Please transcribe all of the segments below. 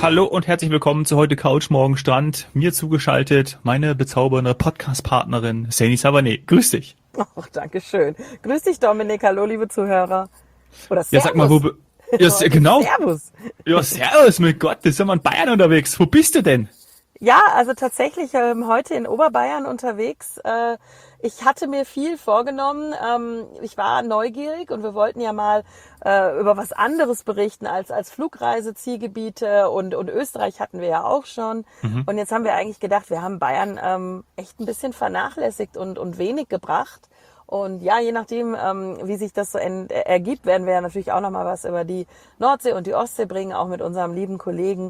Hallo und herzlich willkommen zu heute Couch Morgen Strand. Mir zugeschaltet meine bezaubernde Podcast-Partnerin Saini Savané. Grüß dich. Ach, danke schön. Grüß dich, Dominik. Hallo, liebe Zuhörer. Oder Ja, sag mal, wo... Servus. Ja, Heute ist genau. Servus. Ja, servus, mein Gott, da sind wir in Bayern unterwegs. Wo bist du denn? Ja, also tatsächlich heute in Oberbayern unterwegs. Ich hatte mir viel vorgenommen. Ich war neugierig und wir wollten ja mal über was anderes berichten als Flugreise, Zielgebiete und Österreich hatten wir ja auch schon. Mhm. Und jetzt haben wir eigentlich gedacht, wir haben Bayern echt ein bisschen vernachlässigt und wenig gebracht. Und ja, je nachdem, wie sich das so ergibt, werden wir ja natürlich auch nochmal was über die Nordsee und die Ostsee bringen, auch mit unserem lieben Kollegen,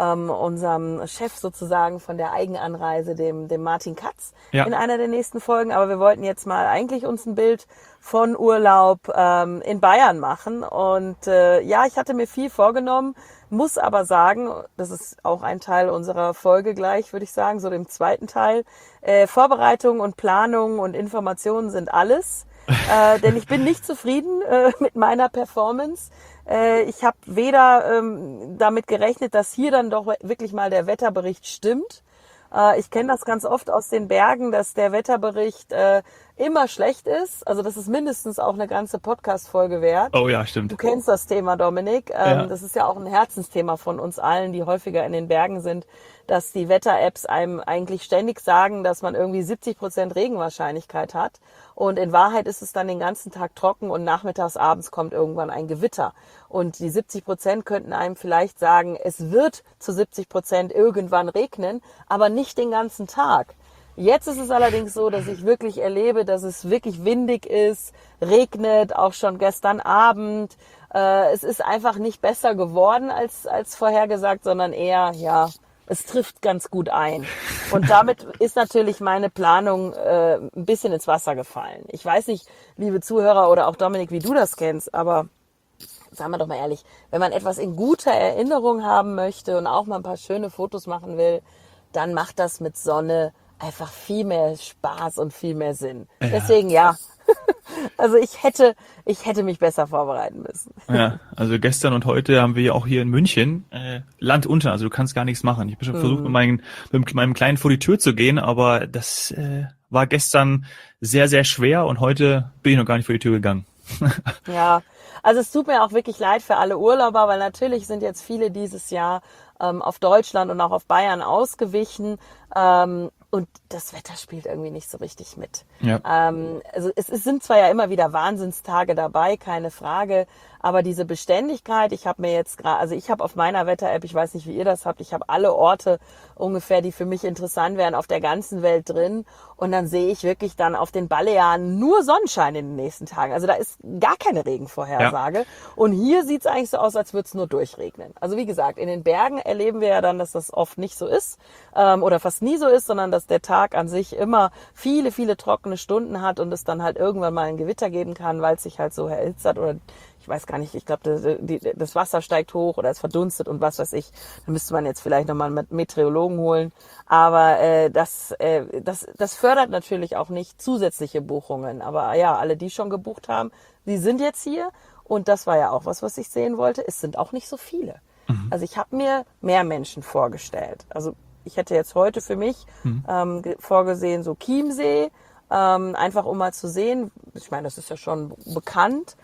unserem Chef sozusagen von der Eigenanreise, dem Martin Katz, Ja. in einer der nächsten Folgen. Aber wir wollten jetzt mal eigentlich uns ein Bild von Urlaub in Bayern machen. Und ja, ich hatte mir viel vorgenommen, muss aber sagen, das ist auch ein Teil unserer Folge gleich, würde ich sagen, so dem zweiten Teil. Vorbereitung und Planung und Informationen sind alles. Denn ich bin nicht zufrieden mit meiner Performance. Ich habe weder damit gerechnet, dass hier dann doch wirklich mal der Wetterbericht stimmt. Ich kenne das ganz oft aus den Bergen, dass der Wetterbericht immer schlecht ist. Also das ist mindestens auch eine ganze Podcast-Folge wert. Oh ja, Du stimmt. kennst das Thema, Dominik. Ja. Das ist ja auch ein Herzensthema von uns allen, die häufiger in den Bergen sind, dass die Wetter-Apps einem eigentlich ständig sagen, dass man irgendwie 70% Regenwahrscheinlichkeit hat. Und in Wahrheit ist es dann den ganzen Tag trocken und nachmittags, abends kommt irgendwann ein Gewitter. Und die 70% könnten einem vielleicht sagen, es wird zu 70% irgendwann regnen, aber nicht den ganzen Tag. Jetzt ist es allerdings so, dass ich wirklich erlebe, dass es wirklich windig ist, regnet, auch schon gestern Abend. Es ist einfach nicht besser geworden als vorhergesagt, sondern eher, ja, es trifft ganz gut ein. Und damit ist natürlich meine Planung ein bisschen ins Wasser gefallen. Ich weiß nicht, liebe Zuhörer oder auch Dominik, wie du das kennst, aber sagen wir doch mal ehrlich, wenn man etwas in guter Erinnerung haben möchte und auch mal ein paar schöne Fotos machen will, dann macht das mit Sonne einfach viel mehr Spaß und viel mehr Sinn. Ja. Deswegen ja, also ich hätte mich besser vorbereiten müssen. Ja, also gestern und heute haben wir ja auch hier in München Land unter, also du kannst gar nichts machen. Ich habe schon versucht, mit meinem Kleinen vor die Tür zu gehen, aber das war gestern sehr, sehr schwer und heute bin ich noch gar nicht vor die Tür gegangen. Ja, also es tut mir auch wirklich leid für alle Urlauber, weil natürlich sind jetzt viele dieses Jahr auf Deutschland und auch auf Bayern ausgewichen. Und das Wetter spielt irgendwie nicht so richtig mit. Ja. Also es sind zwar ja immer wieder Wahnsinnstage dabei, keine Frage, aber diese Beständigkeit, ich habe mir jetzt gerade, also ich habe auf meiner Wetter-App, ich weiß nicht, wie ihr das habt, ich habe alle Orte ungefähr, die für mich interessant wären, auf der ganzen Welt drin. Und dann sehe ich wirklich dann auf den Balearen nur Sonnenschein in den nächsten Tagen. Also da ist gar keine Regenvorhersage. Ja. Und hier sieht es eigentlich so aus, als würde es nur durchregnen. Also wie gesagt, in den Bergen erleben wir ja dann, dass das oft nicht so ist oder fast nie so ist, sondern dass der Tag an sich immer viele, viele trockene Stunden hat und es dann halt irgendwann mal ein Gewitter geben kann, weil es sich halt so erhitzt hat oder ich weiß gar nicht, ich glaube, das Wasser steigt hoch oder es verdunstet und was weiß ich. Da müsste man jetzt vielleicht nochmal einen Meteorologen holen. Aber das fördert natürlich auch nicht zusätzliche Buchungen. Aber ja, alle, die schon gebucht haben, die sind jetzt hier. Und das war ja auch was ich sehen wollte. Es sind auch nicht so viele. Also ich habe mir mehr Menschen vorgestellt. Also ich hätte jetzt heute für mich vorgesehen, so Chiemsee, einfach um mal zu sehen. Ich meine, das ist ja schon bekannt.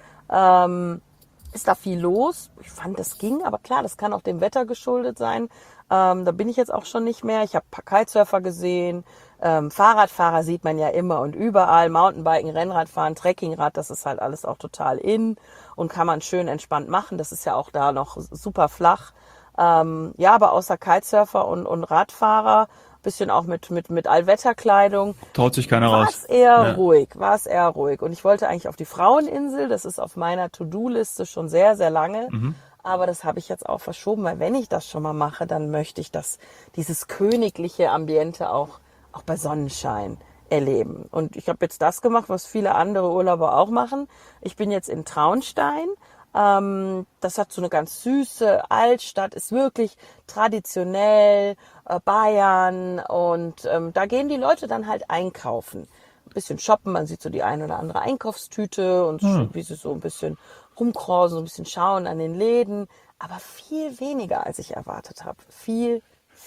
Ist da viel los? Ich fand, das ging, aber klar, das kann auch dem Wetter geschuldet sein. Da bin ich jetzt auch schon nicht mehr. Ich habe Kitesurfer gesehen, Fahrradfahrer sieht man ja immer und überall, Mountainbiken, Rennradfahren, Trekkingrad, das ist halt alles auch total in und kann man schön entspannt machen. Das ist ja auch da noch super flach. Ja, aber außer Kitesurfer und Radfahrer, bisschen auch mit Allwetterkleidung, Traut sich keiner war raus. es eher Ja. ruhig, war es eher ruhig. Und ich wollte eigentlich auf die Fraueninsel, das ist auf meiner To-Do-Liste schon sehr, sehr lange. Aber das habe ich jetzt auch verschoben, weil wenn ich das schon mal mache, dann möchte ich dieses königliche Ambiente auch bei Sonnenschein erleben. Und ich habe jetzt das gemacht, was viele andere Urlauber auch machen. Ich bin jetzt in Traunstein. Das hat so eine ganz süße Altstadt, ist wirklich traditionell, Bayern und da gehen die Leute dann halt einkaufen. Ein bisschen shoppen, man sieht so die ein oder andere Einkaufstüte und wie sie so ein bisschen rumkrausen, so ein bisschen schauen an den Läden. aber viel weniger, als ich erwartet habe. Viel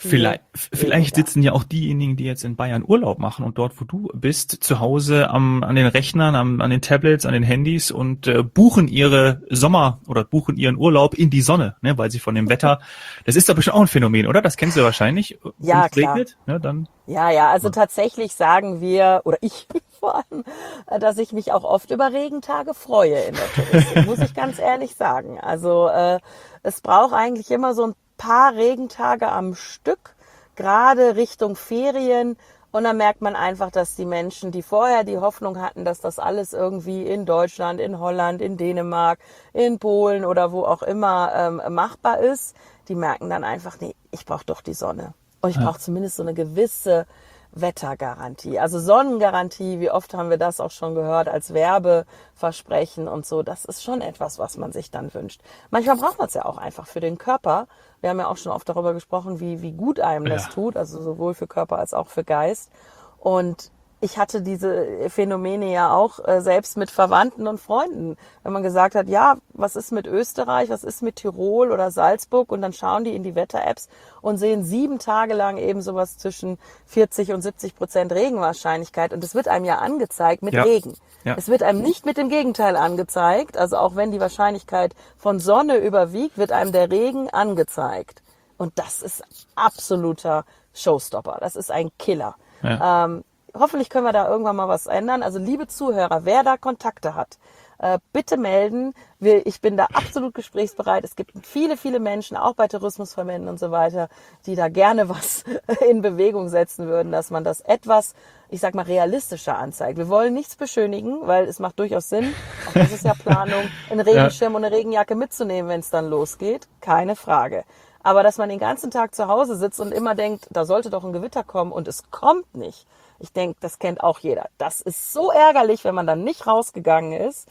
Vielleicht weniger. sitzen ja auch diejenigen, die jetzt in Bayern Urlaub machen und dort, wo du bist, zu Hause an den Rechnern, an den Tablets, an den Handys und buchen ihre oder buchen ihren Urlaub in die Sonne, ne, weil sie von dem Wetter, das ist doch bestimmt auch ein Phänomen, oder? Das kennst du wahrscheinlich. Ja, Wenn es klar. regnet, ne, dann. Ja, also tatsächlich sagen wir, oder ich vor allem, dass ich mich auch oft über Regentage freue in der Touristik, muss ich ganz ehrlich sagen. Also es braucht eigentlich immer so ein paar Regentage am Stück, gerade Richtung Ferien. Und dann merkt man einfach, dass die Menschen, die vorher die Hoffnung hatten, dass das alles irgendwie in Deutschland, in Holland, in Dänemark, in Polen oder wo auch immer machbar ist, die merken dann einfach, nee, ich brauche doch die Sonne. Und ich brauche zumindest so eine gewisse Wettergarantie. Also Sonnengarantie, wie oft haben wir das auch schon gehört als Werbeversprechen und so. Das ist schon etwas, was man sich dann wünscht. Manchmal braucht man es ja auch einfach für den Körper. Wir haben ja auch schon oft darüber gesprochen, wie gut einem das tut, also sowohl für Körper als auch für Geist. Und ich hatte diese Phänomene ja auch selbst mit Verwandten und Freunden. Wenn man gesagt hat, ja, was ist mit Österreich, was ist mit Tirol oder Salzburg? Und dann schauen die in die Wetter-Apps und sehen 7 Tage lang eben sowas zwischen 40 und 70% Regenwahrscheinlichkeit. Und es wird einem ja angezeigt mit Regen. Ja. Es wird einem nicht mit dem Gegenteil angezeigt. Also auch wenn die Wahrscheinlichkeit von Sonne überwiegt, wird einem der Regen angezeigt. Und das ist absoluter Showstopper. Das ist ein Killer. Ja. Hoffentlich können wir da irgendwann mal was ändern. Also liebe Zuhörer, wer da Kontakte hat, bitte melden. Ich bin da absolut gesprächsbereit. Es gibt viele, viele Menschen, auch bei Tourismusverbänden und so weiter, die da gerne was in Bewegung setzen würden, dass man das etwas, ich sag mal, realistischer anzeigt. Wir wollen nichts beschönigen, weil es macht durchaus Sinn, auch das ist ja Planung, einen Regenschirm und eine Regenjacke mitzunehmen, wenn es dann losgeht. Keine Frage. Aber dass man den ganzen Tag zu Hause sitzt und immer denkt, da sollte doch ein Gewitter kommen und es kommt nicht. Ich denke, das kennt auch jeder. Das ist so ärgerlich, wenn man dann nicht rausgegangen ist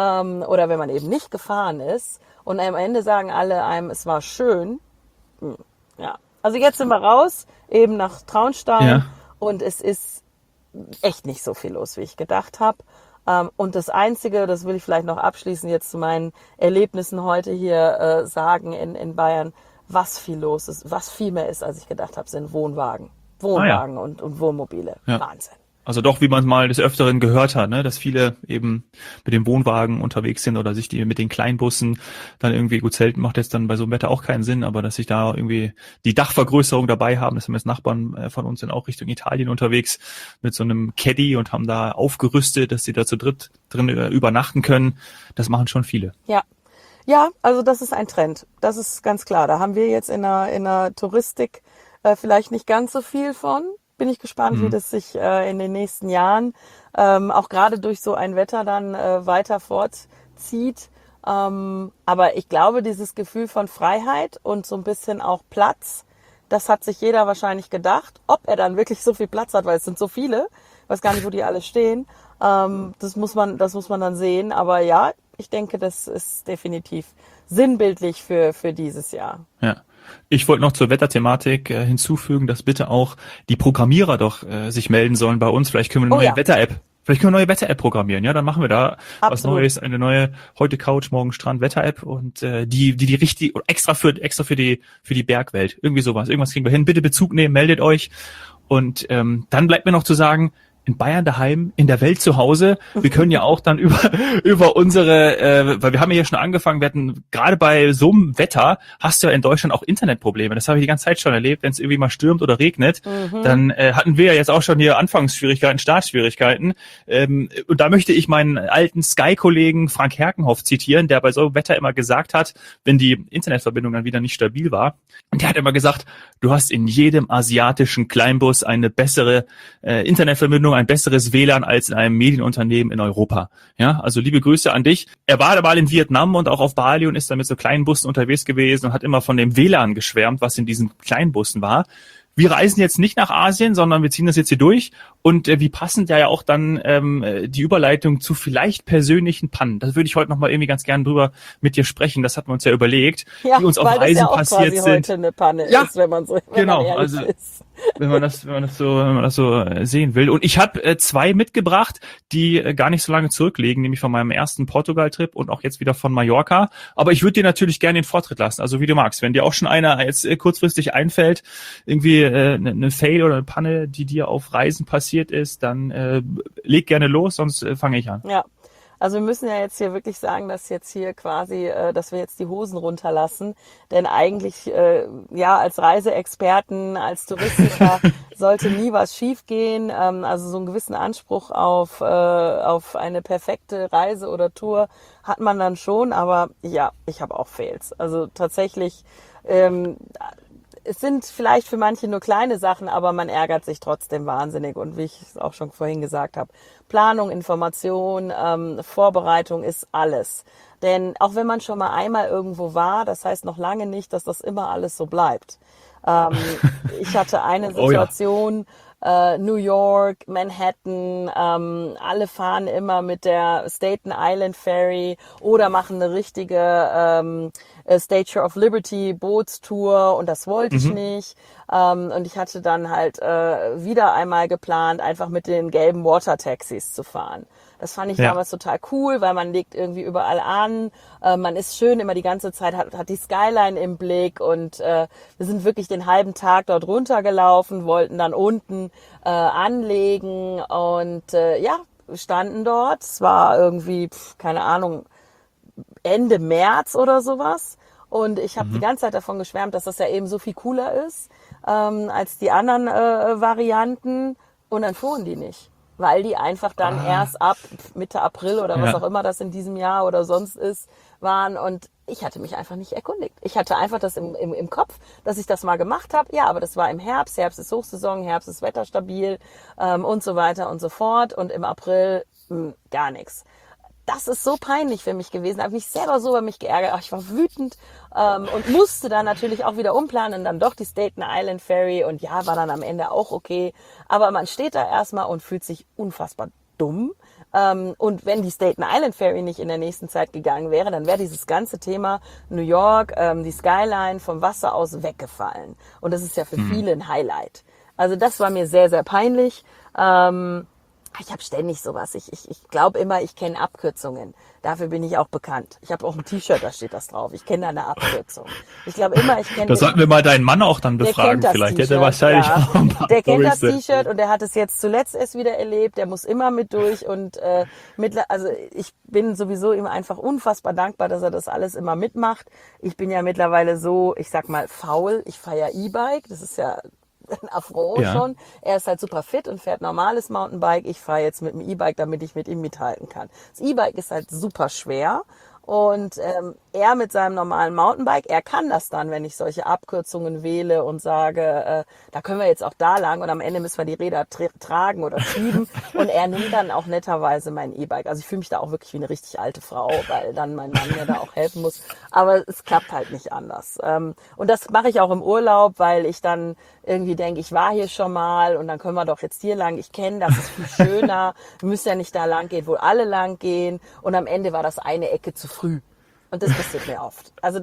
oder wenn man eben nicht gefahren ist. Und am Ende sagen alle einem, es war schön. Ja, also jetzt sind wir raus, eben nach Traunstein und es ist echt nicht so viel los, wie ich gedacht habe. Und das Einzige, das will ich vielleicht noch abschließend jetzt zu meinen Erlebnissen heute hier sagen in Bayern, was viel los ist, was viel mehr ist, als ich gedacht habe, sind Wohnwagen und Wohnmobile. Ja. Wahnsinn. Also doch, wie man mal des Öfteren gehört hat, ne, dass viele eben mit dem Wohnwagen unterwegs sind oder sich die mit den Kleinbussen dann irgendwie, gut, Zelten macht jetzt dann bei so einem Wetter auch keinen Sinn, aber dass sich da irgendwie die Dachvergrößerung dabei haben. Das haben jetzt Nachbarn von uns sind auch Richtung Italien unterwegs mit so einem Caddy und haben da aufgerüstet, dass sie da zu dritt drin übernachten können. Das machen schon viele. Ja, also das ist ein Trend. Das ist ganz klar. Da haben wir jetzt in der Touristik vielleicht nicht ganz so viel von. Bin ich gespannt, wie das sich in den nächsten Jahren auch gerade durch so ein Wetter dann weiter fortzieht. Aber ich glaube, dieses Gefühl von Freiheit und so ein bisschen auch Platz, das hat sich jeder wahrscheinlich gedacht. Ob er dann wirklich so viel Platz hat, weil es sind so viele, ich weiß gar nicht, wo die alle stehen. Das muss man dann sehen. Aber ja, ich denke, das ist definitiv sinnbildlich für dieses Jahr. Ja. Ich wollte noch zur Wetterthematik hinzufügen, dass bitte auch die Programmierer doch sich melden sollen bei uns. Vielleicht können wir eine neue Wetter-App. Vielleicht können wir eine neue Wetter-App programmieren. Ja, dann machen wir da was Neues, eine neue heute Couch, morgen Strand Wetter-App und die richtig extra für die Bergwelt. Irgendwie sowas. Irgendwas kriegen wir hin. Bitte Bezug nehmen, meldet euch. Und dann bleibt mir noch zu sagen, in Bayern daheim, in der Welt zu Hause. Wir können ja auch dann über unsere, weil wir haben ja hier schon angefangen, wir hatten gerade bei so einem Wetter, hast du ja in Deutschland auch Internetprobleme. Das habe ich die ganze Zeit schon erlebt, wenn es irgendwie mal stürmt oder regnet. Dann hatten wir ja jetzt auch schon hier Anfangsschwierigkeiten, Startschwierigkeiten. Und da möchte ich meinen alten Sky-Kollegen Frank Herkenhoff zitieren, der bei so einem Wetter immer gesagt hat, wenn die Internetverbindung dann wieder nicht stabil war. Und der hat immer gesagt, du hast in jedem asiatischen Kleinbus eine bessere Internetverbindung, ein besseres WLAN als in einem Medienunternehmen in Europa. Ja, also liebe Grüße an dich. Er war da mal in Vietnam und auch auf Bali und ist dann mit so kleinen Bussen unterwegs gewesen und hat immer von dem WLAN geschwärmt, was in diesen kleinen Bussen war. Wir reisen jetzt nicht nach Asien, sondern wir ziehen das jetzt hier durch. Und wie passend ja auch dann die Überleitung zu vielleicht persönlichen Pannen. Das würde ich heute nochmal irgendwie ganz gerne drüber mit dir sprechen. Das hatten wir uns ja überlegt, die uns auf Reisen passiert sind. Heute eine Panne ist, wenn man so genau, also ist. wenn man das so sehen will. Und ich habe zwei mitgebracht, die gar nicht so lange zurückliegen, nämlich von meinem ersten Portugal-Trip und auch jetzt wieder von Mallorca. Aber ich würde dir natürlich gerne den Vortritt lassen, also wie du magst. Wenn dir auch schon einer jetzt kurzfristig einfällt, irgendwie eine Fail oder eine Panne, die dir auf Reisen passiert ist, dann leg gerne los, sonst fange ich an. Ja. Also wir müssen ja jetzt hier wirklich sagen, dass jetzt hier quasi, dass wir jetzt die Hosen runterlassen, denn eigentlich, ja, als Reiseexperten, als Touristiker sollte nie was schiefgehen. Also so einen gewissen Anspruch auf eine perfekte Reise oder Tour hat man dann schon, aber ja, ich habe auch Fails. Also tatsächlich, es sind vielleicht für manche nur kleine Sachen, aber man ärgert sich trotzdem wahnsinnig. Und wie ich es auch schon vorhin gesagt habe, Planung, Information, Vorbereitung ist alles. Denn auch wenn man schon mal einmal irgendwo war, das heißt noch lange nicht, dass das immer alles so bleibt. Ich hatte eine Situation, New York, Manhattan, alle fahren immer mit der Staten Island Ferry oder machen eine richtige Statue of Liberty Bootstour und das wollte ich nicht. Und ich hatte dann halt wieder einmal geplant, einfach mit den gelben Water Taxis zu fahren. Das fand ich damals total cool, weil man legt irgendwie überall an, man ist schön immer die ganze Zeit, hat die Skyline im Blick und wir sind wirklich den halben Tag dort runtergelaufen, wollten dann unten anlegen und ja, standen dort. Es war irgendwie, keine Ahnung, Ende März oder sowas. Und ich habe die ganze Zeit davon geschwärmt, dass das ja eben so viel cooler ist als die anderen Varianten. Und dann fuhren die nicht, weil die einfach dann erst ab Mitte April oder was auch immer das in diesem Jahr oder sonst ist, waren. Und ich hatte mich einfach nicht erkundigt. Ich hatte einfach das im Kopf, dass ich das mal gemacht habe. Ja, aber das war im Herbst. Herbst ist Hochsaison, Herbst ist wetterstabil und so weiter und so fort. Und im April gar nichts. Das ist so peinlich für mich gewesen. Habe mich selber so über mich geärgert. Ach, ich war wütend und musste dann natürlich auch wieder umplanen. Dann doch die Staten Island Ferry und ja, war dann am Ende auch okay. Aber man steht da erstmal und fühlt sich unfassbar dumm. Und wenn die Staten Island Ferry nicht in der nächsten Zeit gegangen wäre, dann wäre dieses ganze Thema New York, die Skyline vom Wasser aus weggefallen. Und das ist ja für viele ein Highlight. Also das war mir sehr, sehr peinlich. Ich habe ständig sowas. Ich glaube immer, ich kenne Abkürzungen. Dafür bin ich auch bekannt. Ich habe auch ein T-Shirt, da steht das drauf. Ich kenne da eine Abkürzung. Ich glaube immer, ich kenne... Da sollten wir mal deinen Mann auch dann befragen vielleicht. Der wahrscheinlich auch ein paar Der kennt das T-Shirt und der hat es jetzt zuletzt erst wieder erlebt. Der muss immer mit durch und also ich bin sowieso ihm einfach unfassbar dankbar, dass er das alles immer mitmacht. Ich bin ja mittlerweile so, ich sag mal, faul. Ich fahre ja E-Bike. Das ist ja ein Afro schon. Er ist halt super fit und fährt normales Mountainbike. Ich fahre jetzt mit dem E-Bike, damit ich mit ihm mithalten kann. Das E-Bike ist halt super schwer. Und er mit seinem normalen Mountainbike, er kann das dann, wenn ich solche Abkürzungen wähle und sage, da können wir jetzt auch da lang und am Ende müssen wir die Räder tragen oder schieben. Und er nimmt dann auch netterweise mein E-Bike. Also ich fühle mich da auch wirklich wie eine richtig alte Frau, weil dann mein Mann mir da auch helfen muss. Aber es klappt halt nicht anders. Und das mache ich auch im Urlaub, weil ich dann irgendwie denke, ich war hier schon mal und dann können wir doch jetzt hier lang. Ich kenne, das ist viel schöner. Wir müssen ja nicht da lang gehen, wo alle lang gehen. Und am Ende war das eine Ecke zu früh. Und das passiert mir oft. Also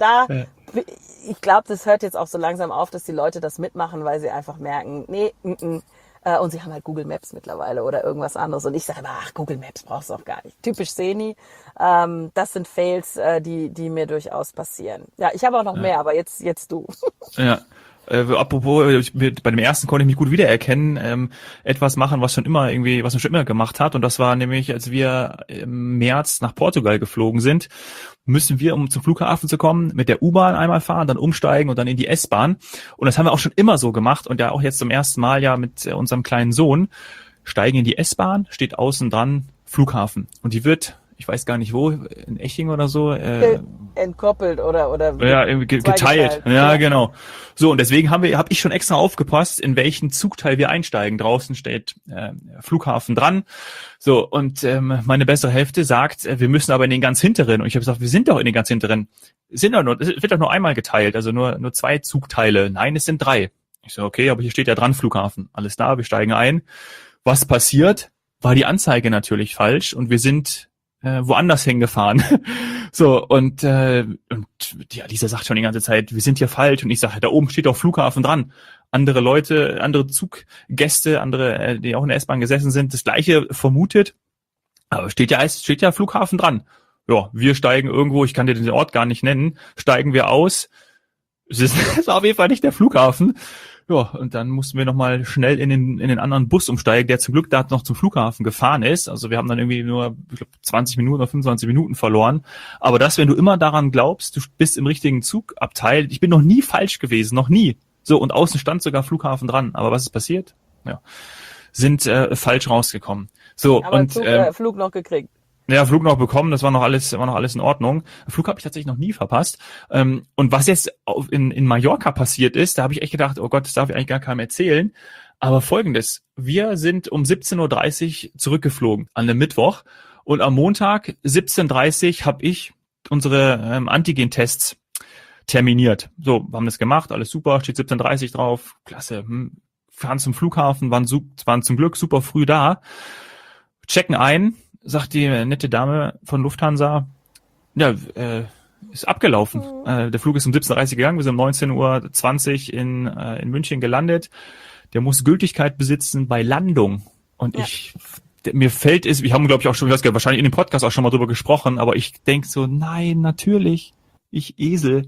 ich glaube, das hört jetzt auch so langsam auf, dass die Leute das mitmachen, weil sie einfach merken, nee, und sie haben halt Google Maps mittlerweile oder irgendwas anderes. Und ich sage, ach, Google Maps brauchst du auch gar nicht. Typisch Seni. Das sind Fails, die mir durchaus passieren. Ja, ich habe auch noch mehr, aber jetzt du. Ja. Apropos, bei dem ersten konnte ich mich gut wiedererkennen, etwas machen, was man schon immer gemacht hat. Und das war nämlich, als wir im März nach Portugal geflogen sind, müssen wir, um zum Flughafen zu kommen, mit der U-Bahn einmal fahren, dann umsteigen und dann in die S-Bahn. Und das haben wir auch schon immer so gemacht und ja auch jetzt zum ersten Mal ja mit unserem kleinen Sohn, steigen in die S-Bahn, steht außen dran Flughafen. Und die wird, ich weiß gar nicht wo, in Eching oder so. Entkoppelt oder ja, irgendwie geteilt. Ja, genau. So, und deswegen habe ich schon extra aufgepasst, in welchen Zugteil wir einsteigen. Draußen steht Flughafen dran. So, und meine bessere Hälfte sagt, wir müssen aber in den ganz hinteren. Und ich habe gesagt, wir sind doch in den ganz hinteren. Es wird doch nur einmal geteilt, also nur 2 Zugteile. Nein, es sind 3. Ich so, okay, aber hier steht ja dran Flughafen. Alles da, wir steigen ein. Was passiert? War die Anzeige natürlich falsch und wir sind woanders hingefahren. So, und die Alisa sagt schon die ganze Zeit, wir sind hier falsch. Und ich sage, da oben steht auch Flughafen dran. Andere Leute, andere Zuggäste, andere, die auch in der S-Bahn gesessen sind, das Gleiche vermutet. Aber steht ja Flughafen dran. Ja, wir steigen irgendwo, ich kann dir den Ort gar nicht nennen, steigen wir aus. Es war auf jeden Fall nicht der Flughafen. Ja, und dann mussten wir nochmal schnell in den anderen Bus umsteigen, der zum Glück da noch zum Flughafen gefahren ist. Also wir haben dann irgendwie nur, ich glaub, 20 Minuten oder 25 Minuten verloren. Aber das, wenn du immer daran glaubst, du bist im richtigen Zugabteil, ich bin noch nie falsch gewesen, noch nie. So, und außen stand sogar Flughafen dran. Aber was ist passiert? Ja, sind falsch rausgekommen. So, Aber und Flug noch gekriegt. ja, Flug noch bekommen, das war noch alles in Ordnung. Flug habe ich tatsächlich noch nie verpasst. Und was jetzt in Mallorca passiert ist, da habe ich echt gedacht, oh Gott, das darf ich eigentlich gar keinem erzählen. Aber Folgendes, wir sind um 17.30 Uhr zurückgeflogen an einem Mittwoch und am Montag 17.30 Uhr habe ich unsere Antigen-Tests terminiert. So, wir haben das gemacht, alles super, steht 17.30 Uhr drauf, klasse. Fahren zum Flughafen, waren zum Glück super früh da, checken ein, sagt die nette Dame von Lufthansa, ja, ist abgelaufen. Der Flug ist um 17.30 Uhr gegangen, wir sind um 19.20 Uhr in München gelandet. Der muss Gültigkeit besitzen bei Landung. Und Ja. mir fällt es, wir haben, glaube ich, auch schon, wahrscheinlich in dem Podcast auch schon mal drüber gesprochen, aber ich denke so, nein, natürlich, ich Esel.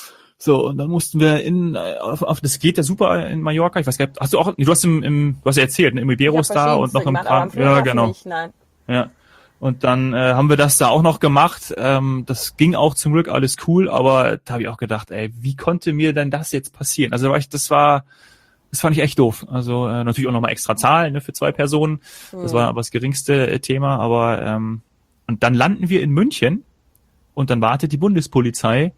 So, und dann mussten wir auf das geht ja super in Mallorca. Ich weiß gar nicht, hast du auch, du hast du hast ja erzählt, im Iberostar und noch im Kram. Ja, genau. Nicht, nein. Ja. Und dann haben wir das da auch noch gemacht. Das ging auch zum Glück alles cool, aber da habe ich auch gedacht, ey, wie konnte mir denn das jetzt passieren? Also das fand ich echt doof. Also natürlich auch nochmal extra Zahlen, ne, für 2 Personen. Das war aber das geringste Thema. Aber und dann landen wir in München und dann wartet die Bundespolizei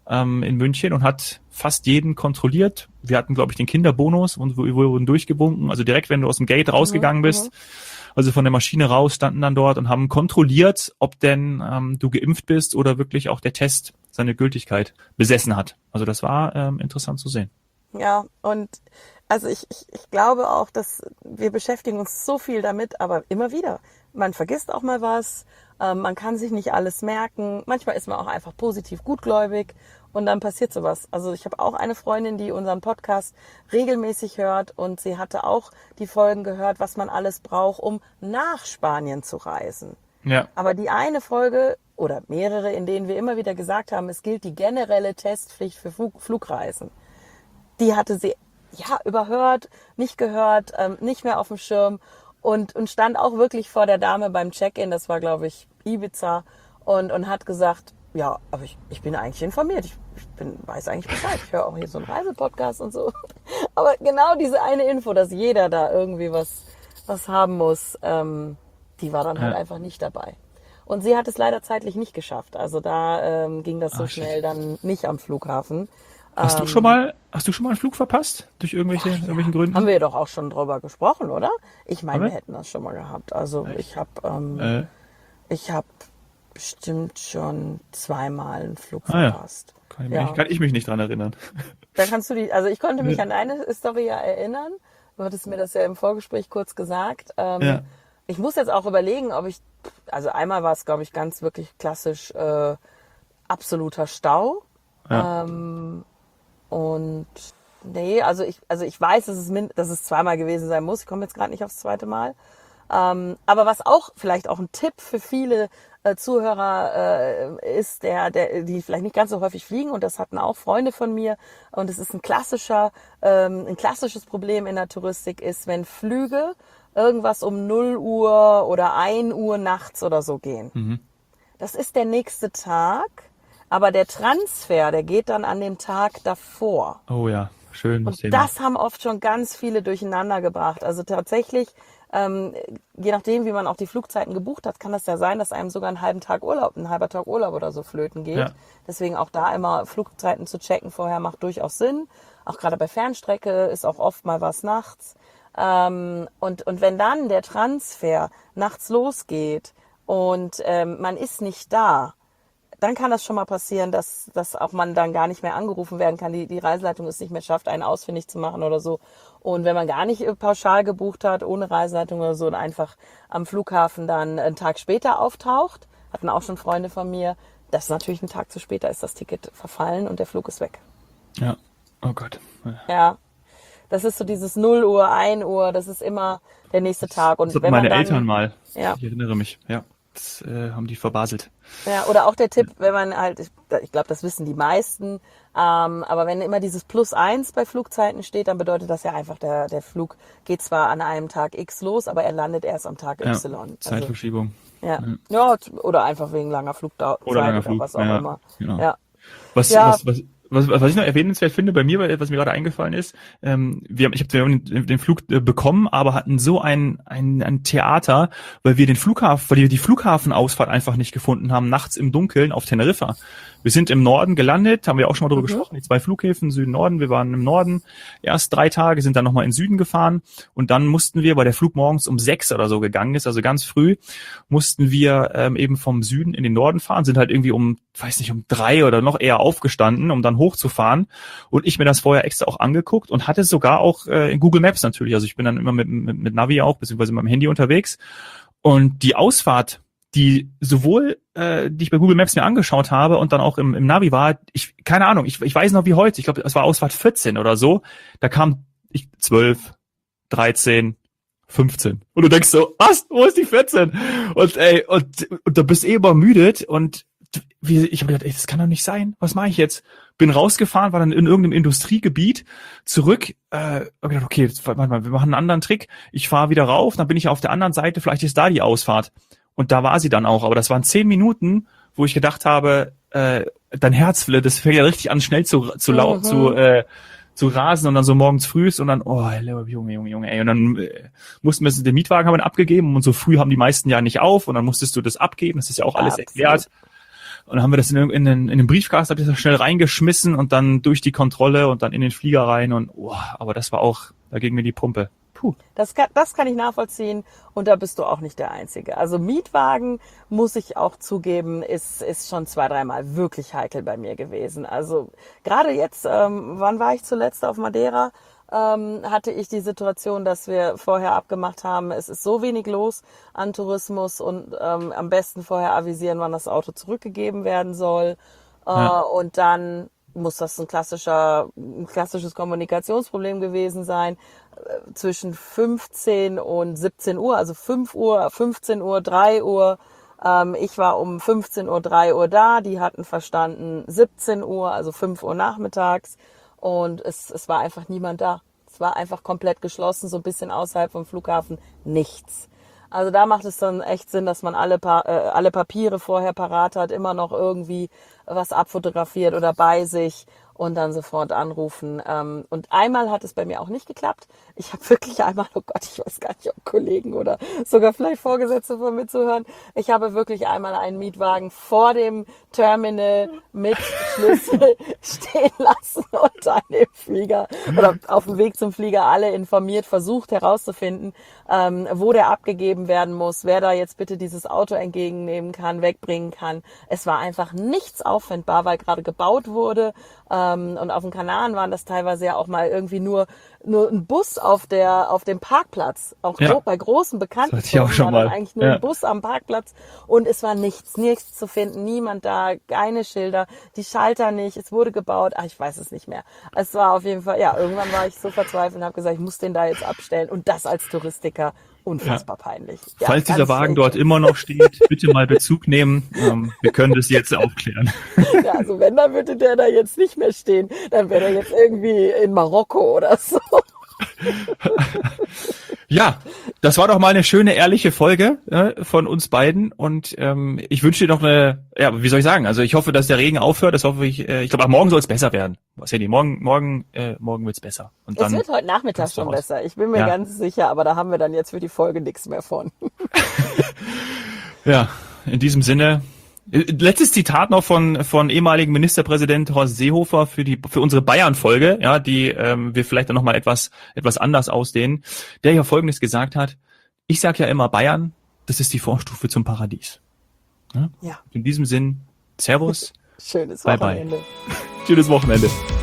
in München und hat fast jeden kontrolliert. Wir hatten, glaube ich, den Kinderbonus und wir wurden durchgewunken. Also direkt, wenn du aus dem Gate rausgegangen bist, also von der Maschine raus, standen dann dort und haben kontrolliert, ob denn du geimpft bist oder wirklich auch der Test seine Gültigkeit besessen hat. Also das war interessant zu sehen. Ja, und also ich glaube auch, dass wir beschäftigen uns so viel damit, aber immer wieder. Man vergisst auch mal was, man kann sich nicht alles merken. Manchmal ist man auch einfach positiv gutgläubig und dann passiert sowas. Also ich habe auch eine Freundin, die unseren Podcast regelmäßig hört und sie hatte auch die Folgen gehört, was man alles braucht, um nach Spanien zu reisen. Ja. Aber die eine Folge oder mehrere, in denen wir immer wieder gesagt haben, es gilt die generelle Testpflicht für Flugreisen, die hatte sie überhört, nicht gehört, nicht mehr auf dem Schirm und stand auch wirklich vor der Dame beim Check-in, das war, glaube ich, Ibiza, und hat gesagt, ja, aber ich bin eigentlich informiert, ich weiß eigentlich Bescheid, ich höre auch hier so einen Reisepodcast und so. Aber genau diese eine Info, dass jeder da irgendwie was haben muss, die war dann halt einfach nicht dabei. Und sie hat es leider zeitlich nicht geschafft, also da ging das so schnell dann nicht am Flughafen. Hast du schon mal einen Flug verpasst? Durch irgendwelchen Gründen? Haben wir doch auch schon drüber gesprochen, oder? Ich meine, wir hätten das schon mal gehabt. Also ich habe bestimmt schon 2-mal einen Flug verpasst. Kann ich mich nicht dran erinnern. Da kannst du also ich konnte mich an eine Story ja erinnern. Du hattest mir das ja im Vorgespräch kurz gesagt. Ich muss jetzt auch überlegen, also einmal war es, glaube ich, ganz wirklich klassisch absoluter Stau. Ja. Und nee, also ich weiß, dass es 2-mal gewesen sein muss. Ich komme jetzt gerade nicht aufs 2. Mal. Aber was auch vielleicht auch ein Tipp für viele Zuhörer ist, die vielleicht nicht ganz so häufig fliegen, und das hatten auch Freunde von mir. Und es ist ein klassisches Problem in der Touristik ist, wenn Flüge irgendwas um 0 Uhr oder 1 Uhr nachts oder so gehen. Mhm. Das ist der nächste Tag. Aber der Transfer, der geht dann an dem Tag davor. Oh ja, schön. Und das haben oft schon ganz viele durcheinander gebracht. Also tatsächlich, je nachdem, wie man auch die Flugzeiten gebucht hat, kann das ja sein, dass einem sogar ein halber Tag Urlaub oder so flöten geht. Ja. Deswegen auch da immer Flugzeiten zu checken vorher macht durchaus Sinn. Auch gerade bei Fernstrecke ist auch oft mal was nachts. Und wenn dann der Transfer nachts losgeht und man ist nicht da, dann kann das schon mal passieren, dass auch man dann gar nicht mehr angerufen werden kann, die Reiseleitung es nicht mehr schafft, einen ausfindig zu machen oder so. Und wenn man gar nicht pauschal gebucht hat, ohne Reiseleitung oder so, und einfach am Flughafen dann einen Tag später auftaucht, hatten auch schon Freunde von mir. Das ist natürlich ein Tag zu spät, da ist das Ticket verfallen und der Flug ist weg. Ja, oh Gott. Ja, das ist so dieses 0 Uhr, 1 Uhr, das ist immer der nächste Tag. Und Das hatten wenn man meine dann, Eltern mal. Ja. Ich erinnere mich, ja. Das haben die verbaselt. Ja, oder auch der Tipp, wenn man halt, ich glaube, das wissen die meisten, aber wenn immer dieses +1 bei Flugzeiten steht, dann bedeutet das ja einfach, der Flug geht zwar an einem Tag X los, aber er landet erst am Tag Y. Zeitverschiebung. Ja, oder einfach wegen langer Flugdauer oder Flug, was auch immer. Genau. Ja. Was ich noch erwähnenswert finde bei mir, was mir gerade eingefallen ist, ich habe den Flug bekommen, aber hatten so ein Theater, weil wir die Flughafenausfahrt einfach nicht gefunden haben, nachts im Dunkeln auf Teneriffa. Wir sind im Norden gelandet, haben wir auch schon mal drüber gesprochen, die 2 Flughäfen, Süden, Norden. Wir waren im Norden erst 3 Tage, sind dann nochmal in den Süden gefahren und dann mussten wir, weil der Flug morgens um 6 oder so gegangen ist, also ganz früh, mussten wir eben vom Süden in den Norden fahren, sind halt irgendwie um 3 oder noch eher aufgestanden, um dann hochzufahren und ich mir das vorher extra auch angeguckt und hatte sogar auch in Google Maps natürlich, also ich bin dann immer mit Navi auch, beziehungsweise mit meinem Handy unterwegs und die Ausfahrt, die sowohl, die ich bei Google Maps mir angeschaut habe und dann auch im Navi war, keine Ahnung, ich weiß noch wie heute, ich glaube, es war Ausfahrt 14 oder so, da kam 12, 13, 15 und du denkst so, was, wo ist die 14? Und da bist du übermüdet und ich habe gedacht, das kann doch nicht sein, was mache ich jetzt? Bin rausgefahren, war dann in irgendeinem Industriegebiet, zurück, hab gedacht, okay, warte mal, wir machen einen anderen Trick, ich fahre wieder rauf, dann bin ich auf der anderen Seite, vielleicht ist da die Ausfahrt. Und da war sie dann auch. Aber das waren 10 Minuten, wo ich gedacht habe, dein Herz, das fängt ja richtig an, schnell zu rasen und dann so morgens früh und dann, oh, Junge, ey. Und dann mussten wir den Mietwagen haben wir abgegeben und so früh haben die meisten ja nicht auf und dann musstest du das abgeben. Das ist ja auch alles erklärt. Und dann haben wir das in den Briefkasten, hab ich das schnell reingeschmissen und dann durch die Kontrolle und dann in den Flieger rein und, aber das war auch, da ging mir die Pumpe. Puh. Das kann ich nachvollziehen und da bist du auch nicht der Einzige. Also Mietwagen, muss ich auch zugeben, ist schon 2-3 Mal wirklich heikel bei mir gewesen. Also gerade jetzt, wann war ich zuletzt auf Madeira, hatte ich die Situation, dass wir vorher abgemacht haben, es ist so wenig los an Tourismus und am besten vorher avisieren, wann das Auto zurückgegeben werden soll. Und dann muss das ein klassisches Kommunikationsproblem gewesen sein. Zwischen 15 und 17 Uhr, also 5 Uhr, 15 Uhr, 3 Uhr. Ich war um 15 Uhr, 3 Uhr da. Die hatten verstanden 17 Uhr, also 5 Uhr nachmittags. Und es war einfach niemand da. Es war einfach komplett geschlossen, so ein bisschen außerhalb vom Flughafen. Nichts. Also da macht es dann echt Sinn, dass man alle Papiere vorher parat hat, immer noch irgendwie was abfotografiert oder bei sich und dann sofort anrufen. Und einmal hat es bei mir auch nicht geklappt. Ich habe wirklich einmal, oh Gott, ich weiß gar nicht, ob Kollegen oder sogar vielleicht Vorgesetzte von mir zuhören. Ich habe wirklich einmal einen Mietwagen vor dem Terminal mit Schlüssel stehen lassen und dann im Flieger oder auf dem Weg zum Flieger alle informiert, versucht herauszufinden, wo der abgegeben werden muss, wer da jetzt bitte dieses Auto entgegennehmen kann, wegbringen kann. Es war einfach nichts auffindbar, weil gerade gebaut wurde. Und auf den Kanaren waren das teilweise ja auch mal irgendwie nur ein Bus auf dem Parkplatz. Auch bei großen Bekannten war dann eigentlich nur ein Bus am Parkplatz. Und es war nichts zu finden. Niemand da, keine Schilder, die Schalter nicht. Es wurde gebaut. Ich weiß es nicht mehr. Es war auf jeden Fall, irgendwann war ich so verzweifelt und habe gesagt, ich muss den da jetzt abstellen. Und das als Touristiker. Unfassbar peinlich. Falls dieser Wagen dort immer noch steht, bitte mal Bezug nehmen. Wir können das jetzt aufklären. Ja, also wenn, dann würde der da jetzt nicht mehr stehen. Dann wäre er jetzt irgendwie in Marokko oder so. Ja, das war doch mal eine schöne, ehrliche Folge von uns beiden und ich wünsche dir noch wie soll ich sagen, also ich hoffe, dass der Regen aufhört, das hoffe ich, ich glaube, morgen soll es besser werden. Was ja morgen wird's besser. Und dann es wird heute Nachmittag schon besser, ich bin mir ganz sicher, aber da haben wir dann jetzt für die Folge nichts mehr von. Ja, in diesem Sinne, letztes Zitat noch von ehemaligen Ministerpräsident Horst Seehofer für unsere Bayern-Folge, die wir vielleicht dann nochmal etwas anders ausdehnen, der ja Folgendes gesagt hat: Ich sag ja immer, Bayern, das ist die Vorstufe zum Paradies. Ja. In diesem Sinn, Servus. Schönes Wochenende. Bye. Schönes Wochenende.